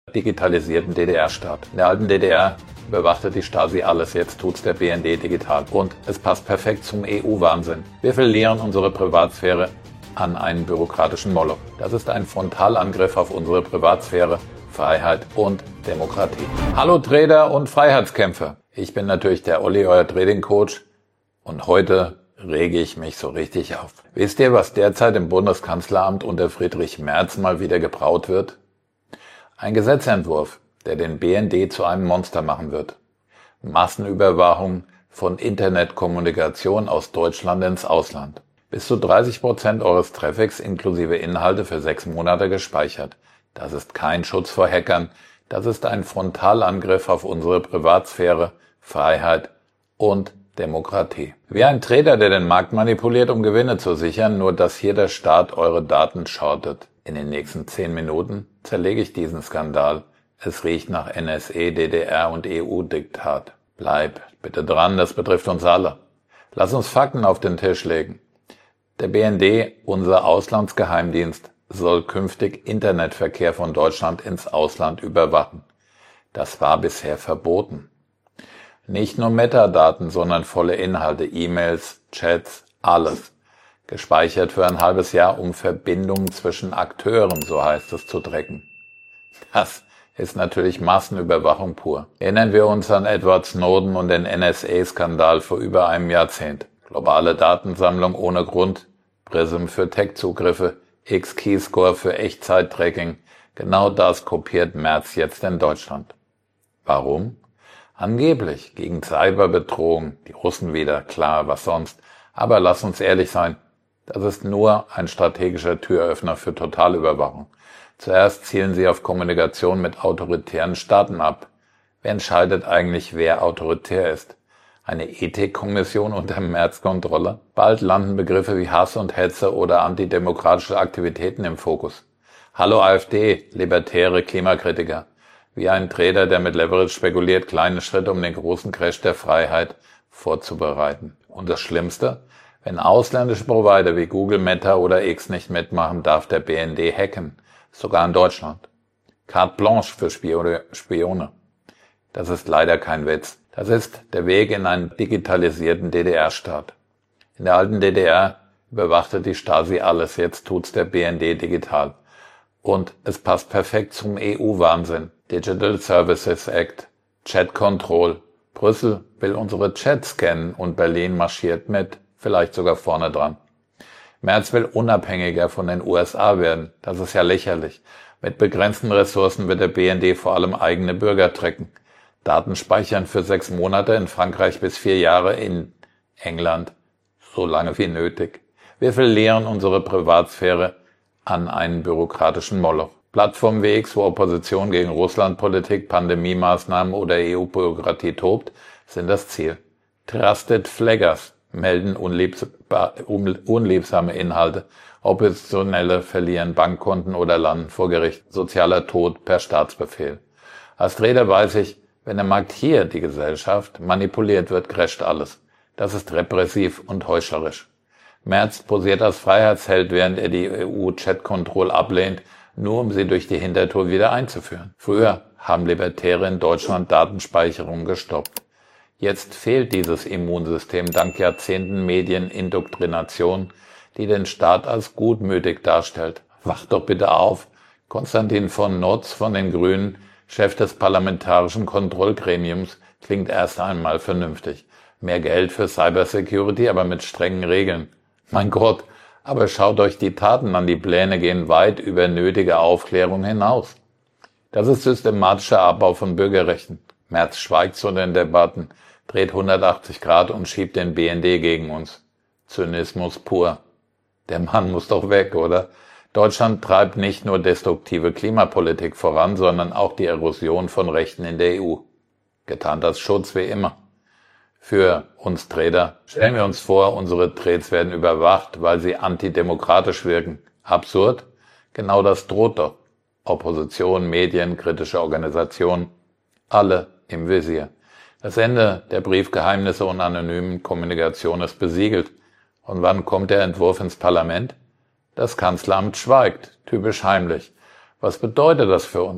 digitalisierten DDR-Staat. In der alten DDR überwachte die Stasi alles, jetzt tut's der BND digital. Und es passt perfekt zum EU-Wahnsinn. Wir verlieren unsere Privatsphäre an einen bürokratischen Moloch. Das ist ein Frontalangriff auf unsere Privatsphäre, Freiheit und Demokratie. Hallo Trader und Freiheitskämpfer. Ich bin natürlich der Olli, euer Trading-Coach, und heute rege ich mich so richtig auf. Wisst ihr, was derzeit im Bundeskanzleramt unter Friedrich Merz mal wieder gebraut wird? Ein Gesetzentwurf, der den BND zu einem Monster machen wird. Massenüberwachung von Internetkommunikation aus Deutschland ins Ausland. Bis zu 30% eures Traffics inklusive Inhalte für 6 Monate gespeichert. Das ist kein Schutz vor Hackern, das ist ein Frontalangriff auf unsere Privatsphäre, Freiheit und Demokratie. Wie ein Trader, der den Markt manipuliert, um Gewinne zu sichern, nur dass hier der Staat eure Daten shortet. In den nächsten 10 Minuten zerlege ich diesen Skandal. Es riecht nach NSA, DDR und EU-Diktat. Bleib bitte dran, das betrifft uns alle. Lass uns Fakten auf den Tisch legen. Der BND, unser Auslandsgeheimdienst, soll künftig Internetverkehr von Deutschland ins Ausland überwachen. Das war bisher verboten. Nicht nur Metadaten, sondern volle Inhalte, E-Mails, Chats, alles. Gespeichert für ein halbes Jahr, um Verbindungen zwischen Akteuren, so heißt es, zu tracken. Das ist natürlich Massenüberwachung pur. Erinnern wir uns an Edward Snowden und den NSA-Skandal vor über einem Jahrzehnt. Globale Datensammlung ohne Grund, PRISM für Tech-Zugriffe, X-Keyscore für Echtzeit-Tracking. Genau das kopiert Merz jetzt in Deutschland. Warum? Angeblich gegen Cyberbedrohung, die Russen wieder, klar, was sonst. Aber lass uns ehrlich sein, das ist nur ein strategischer Türöffner für Totalüberwachung. Zuerst zielen sie auf Kommunikation mit autoritären Staaten ab. Wer entscheidet eigentlich, wer autoritär ist? Eine Ethikkommission unter Merz-Kontrolle? Bald landen Begriffe wie Hass und Hetze oder antidemokratische Aktivitäten im Fokus. Hallo AfD, libertäre Klimakritiker. Wie ein Trader, der mit Leverage spekuliert, kleine Schritte, um den großen Crash der Freiheit vorzubereiten. Und das Schlimmste? Wenn ausländische Provider wie Google, Meta oder X nicht mitmachen, darf der BND hacken. Sogar in Deutschland. Carte blanche für Spione. Das ist leider kein Witz. Das ist der Weg in einen digitalisierten DDR-Staat. In der alten DDR überwachte die Stasi alles, jetzt tut's der BND digital. Und es passt perfekt zum EU-Wahnsinn. Digital Services Act, Chat Control. Brüssel will unsere Chats scannen und Berlin marschiert mit, vielleicht sogar vorne dran. Merz will unabhängiger von den USA werden. Das ist ja lächerlich. Mit begrenzten Ressourcen wird der BND vor allem eigene Bürger tracken. Daten speichern für 6 Monate, in Frankreich bis 4 Jahre, in England so lange wie nötig. Wir verlieren unsere Privatsphäre an einen bürokratischen Moloch. Plattformen wie X, wo Opposition gegen Russlandpolitik, Pandemie-Maßnahmen oder EU-Bürokratie tobt, sind das Ziel. Trusted Flaggers melden unliebsame Inhalte. Oppositionelle verlieren Bankkonten oder landen vor Gericht. Sozialer Tod per Staatsbefehl. Als Trader weiß ich, wenn der Markt hier, die Gesellschaft, manipuliert wird, crasht alles. Das ist repressiv und heuchlerisch. Merz posiert als Freiheitsheld, während er die EU-Chat-Control ablehnt, nur um sie durch die Hintertür wieder einzuführen. Früher haben Libertäre in Deutschland Datenspeicherung gestoppt. Jetzt fehlt dieses Immunsystem dank Jahrzehnten Medienindoktrination, die den Staat als gutmütig darstellt. Wacht doch bitte auf. Konstantin von Notz von den Grünen, Chef des Parlamentarischen Kontrollgremiums, klingt erst einmal vernünftig. Mehr Geld für Cybersecurity, aber mit strengen Regeln. Mein Gott, aber schaut euch die Taten an, die Pläne gehen weit über nötige Aufklärung hinaus. Das ist systematischer Abbau von Bürgerrechten. Merz schweigt zu den Debatten, dreht 180 Grad und schiebt den BND gegen uns. Zynismus pur. Der Mann muss doch weg, oder? Deutschland treibt nicht nur destruktive Klimapolitik voran, sondern auch die Erosion von Rechten in der EU. Getan als Schutz wie immer. Für uns Trader stellen wir uns vor, unsere Trades werden überwacht, weil sie antidemokratisch wirken. Absurd? Genau das droht doch. Opposition, Medien, kritische Organisationen, alle im Visier. Das Ende der Briefgeheimnisse und anonymen Kommunikation ist besiegelt. Und wann kommt der Entwurf ins Parlament? Das Kanzleramt schweigt, typisch heimlich. Was bedeutet das für uns?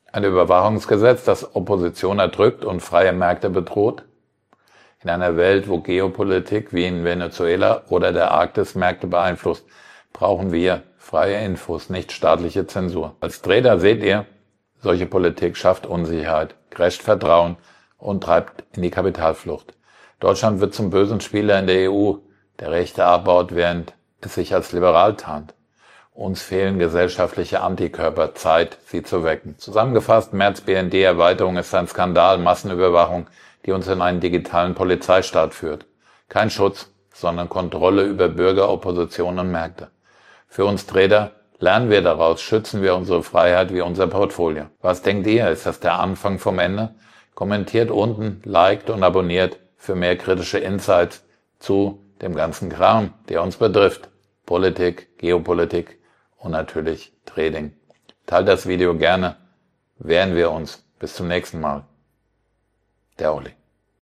Ein Überwachungsgesetz, das Opposition erdrückt und freie Märkte bedroht? In einer Welt, wo Geopolitik wie in Venezuela oder der Arktis Märkte beeinflusst, brauchen wir freie Infos, nicht staatliche Zensur. Als Trader seht ihr, solche Politik schafft Unsicherheit, crasht Vertrauen und treibt in die Kapitalflucht. Deutschland wird zum bösen Spieler in der EU, der Rechte abbaut, während es sich als liberal tarnt. Uns fehlen gesellschaftliche Antikörper, Zeit, sie zu wecken. Zusammengefasst, März-BND-Erweiterung ist ein Skandal, Massenüberwachung, die uns in einen digitalen Polizeistaat führt. Kein Schutz, sondern Kontrolle über Bürger, Opposition und Märkte. Für uns Trader, lernen wir daraus, schützen wir unsere Freiheit wie unser Portfolio. Was denkt ihr? Ist das der Anfang vom Ende? Kommentiert unten, liked und abonniert für mehr kritische Insights zu dem ganzen Kram, der uns betrifft. Politik, Geopolitik und natürlich Trading. Teilt das Video gerne. Wehren wir uns. Bis zum nächsten Mal. Der Olli.